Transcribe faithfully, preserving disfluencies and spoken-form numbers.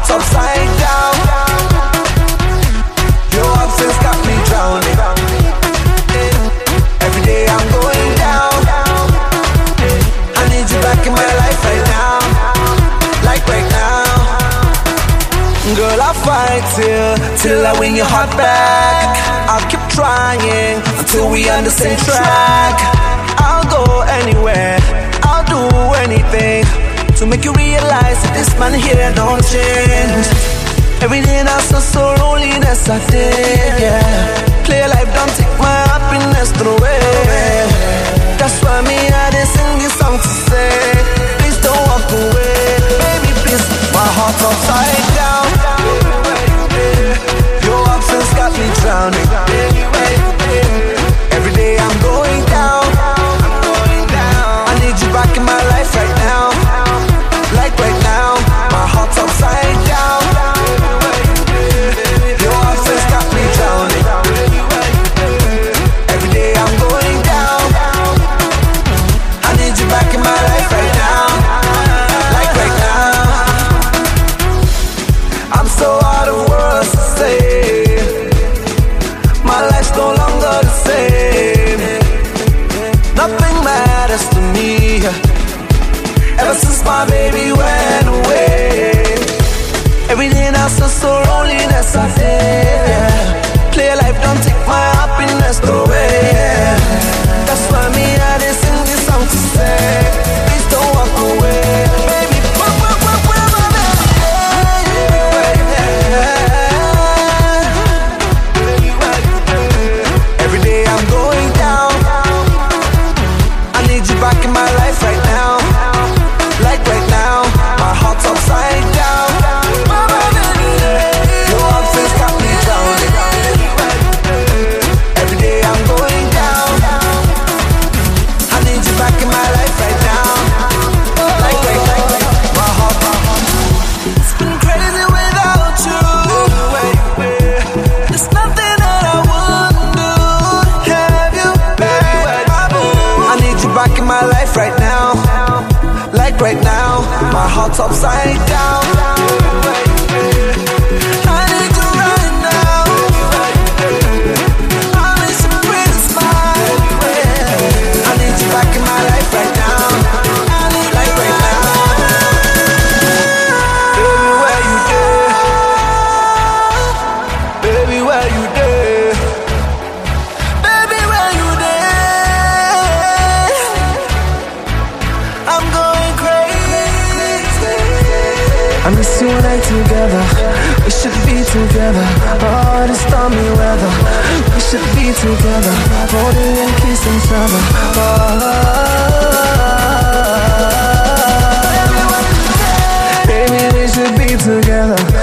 heart's upside down. Your absence got me drowning. Every day I'm going down. I need you back in my life right now, like right now. Girl, I'll fight till, till I win your heart back. I'll keep trying until we on the same track. I'll go anywhere, I'll do anything to make you realize that this man here don't change. Everything I saw, so loneliness I did, yeah. Play life, don't take my happiness away. That's why me I did sing this song to say, please don't walk away, baby, please. My heart's upside down. Your absence got me drowning. Every day I'm going down. I need you back in my life right now, like right now. My heart's upside down. Your absence got me drowning. Every day I'm going down. I need you back in my life right now, like right now. I'm so out of words to say. My life's no longer the same. Nothing matters to me ever since my baby went away. Everything else is so loneliness I did, yeah. Play life, don't take my happiness away, yeah. That's why me I did sing this song to say, please don't walk away, baby. Every day I'm going down. I need you back in my life right now, like right now. My heart's upside down. Your absence got me drowning. Every day I'm going down. I need you back in my life right now, like right now. My heart, my heart. It's been crazy without you. There's nothing that I wouldn't do to have you back. I need you back in my life right now, like right now. My heart's upside down. I need you right now. I miss your pretty smile. I need you back in my life right now, like right now. Baby, where you there? Baby, where you there? Baby, where you there? I'm going crazy. I miss you and I together. We should be together. Oh, this stormy weather. We should be together, holding and kissing each other. Oh, baby, we should be together.